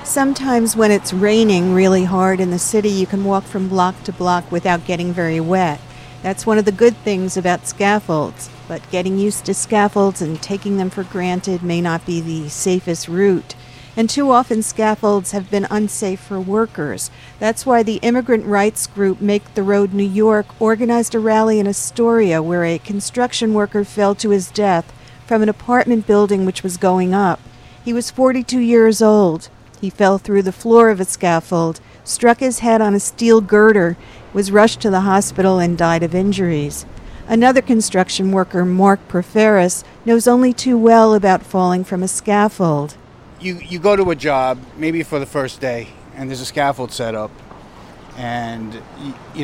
Sometimes when it's raining really hard in the city, you can walk from block to block without getting very wet. That's one of the good things about scaffolds, but getting used to scaffolds and taking them for granted may not be the safest route. And too often scaffolds have been unsafe for workers. That's why the immigrant rights group Make the Road New York organized a rally in Astoria where a construction worker fell to his death from an apartment building which was going up. He was 42 years old. He fell through the floor of a scaffold, struck his head on a steel girder, was rushed to the hospital and died of injuries. Another construction worker, Mark Proferis, knows only too well about falling from a scaffold. You go to a job, maybe for the first day, and there's a scaffold set up, and you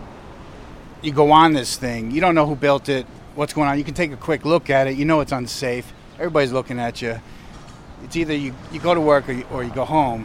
go on this thing. You don't know who built it, what's going on. You can take a quick look at it. You know it's unsafe. Everybody's looking at you. It's either you go to work or you go home.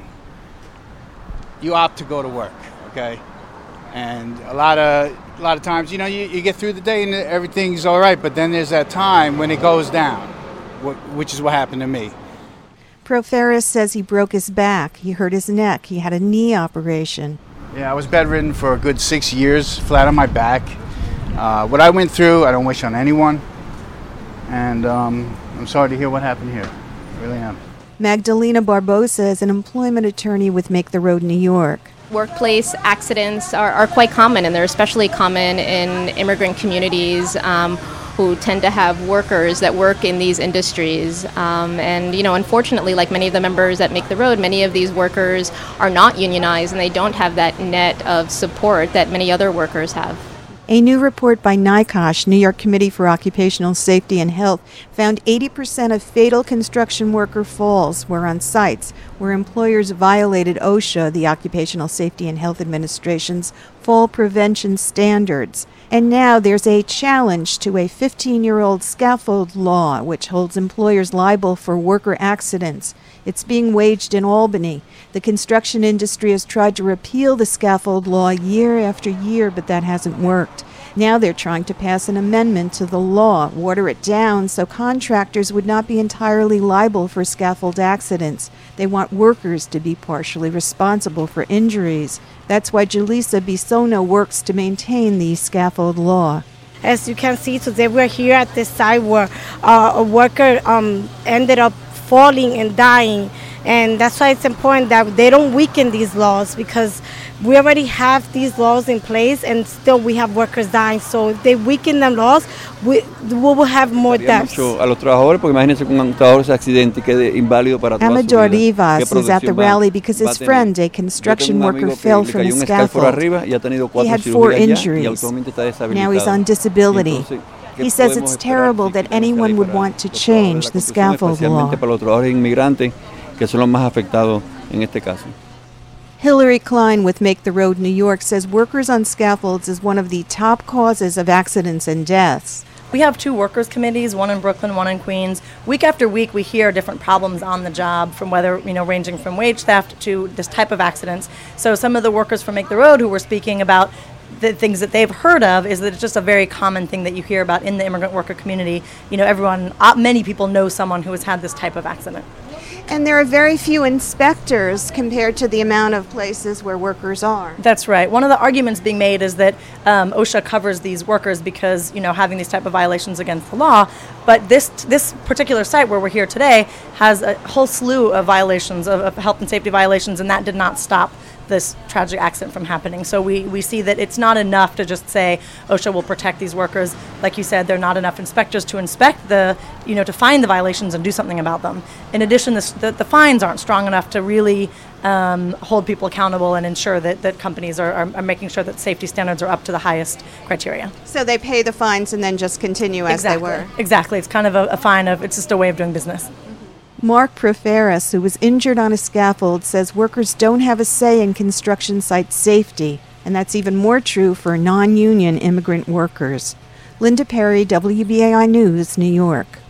You opt to go to work, okay? And a lot of times, you get through the day and everything's all right, but then there's that time when it goes down, which is what happened to me. Proferis says he broke his back, he hurt his neck, he had a knee operation. Yeah, I was bedridden for a good 6 years, flat on my back. What I went through, I don't wish on anyone. And I'm sorry to hear what happened here. I really am. Magdalena Barbosa is an employment attorney with Make the Road New York. Workplace accidents are quite common, and they're especially common in immigrant communities who tend to have workers that work in these industries. Unfortunately, like many of the members that Make the Road, many of these workers are not unionized, and they don't have that net of support that many other workers have. A new report by NYCOSH, New York Committee for Occupational Safety and Health, found 80% of fatal construction worker falls were on sites where employers violated OSHA, the Occupational Safety and Health Administration's fall prevention standards. And now there's a challenge to a 15-year-old scaffold law which holds employers liable for worker accidents. It's being waged in Albany. The construction industry has tried to repeal the scaffold law year after year, but that hasn't worked. Now they're trying to pass an amendment to the law, water it down so contractors would not be entirely liable for scaffold accidents. They want workers to be partially responsible for injuries. That's why Julissa Bisogno works to maintain the scaffold law. As you can see today, we're here at this site where a worker ended up falling and dying. And that's why it's important that they don't weaken these laws, because we already have these laws in place and still we have workers dying. So if they weaken the laws, we will have more deaths. Amador Rivas is at the rally because his friend, a construction worker, fell from a scaffold. He had 4 injuries. Now he's on disability. He says it's terrible that anyone would want to change the scaffold law. Hillary Klein with Make the Road New York says workers on scaffolds is one of the top causes of accidents and deaths. We have 2 workers committees, one in Brooklyn, one in Queens. Week after week, we hear different problems on the job, from whether, ranging from wage theft to this type of accidents. So some of the workers from Make the Road who were speaking about the things that they've heard of is that it's just a very common thing that you hear about in the immigrant worker community. Many people know someone who has had this type of accident. And there are very few inspectors compared to the amount of places where workers are. That's right. One of the arguments being made is that OSHA covers these workers because, having these type of violations against the law. But this particular site where we're here today has a whole slew of violations, of health and safety violations, and that did not stop this tragic accident from happening. So we see that it's not enough to just say OSHA will protect these workers. Like you said, there are not enough inspectors to inspect to find the violations and do something about them. In addition, the fines aren't strong enough to really hold people accountable and ensure that companies are making sure that safety standards are up to the highest criteria. So they pay the fines and then just continue as they were? Exactly. It's kind of a fine it's just a way of doing business. Mark Proferis, who was injured on a scaffold, says workers don't have a say in construction site safety, and that's even more true for non-union immigrant workers. Linda Perry, WBAI News, New York.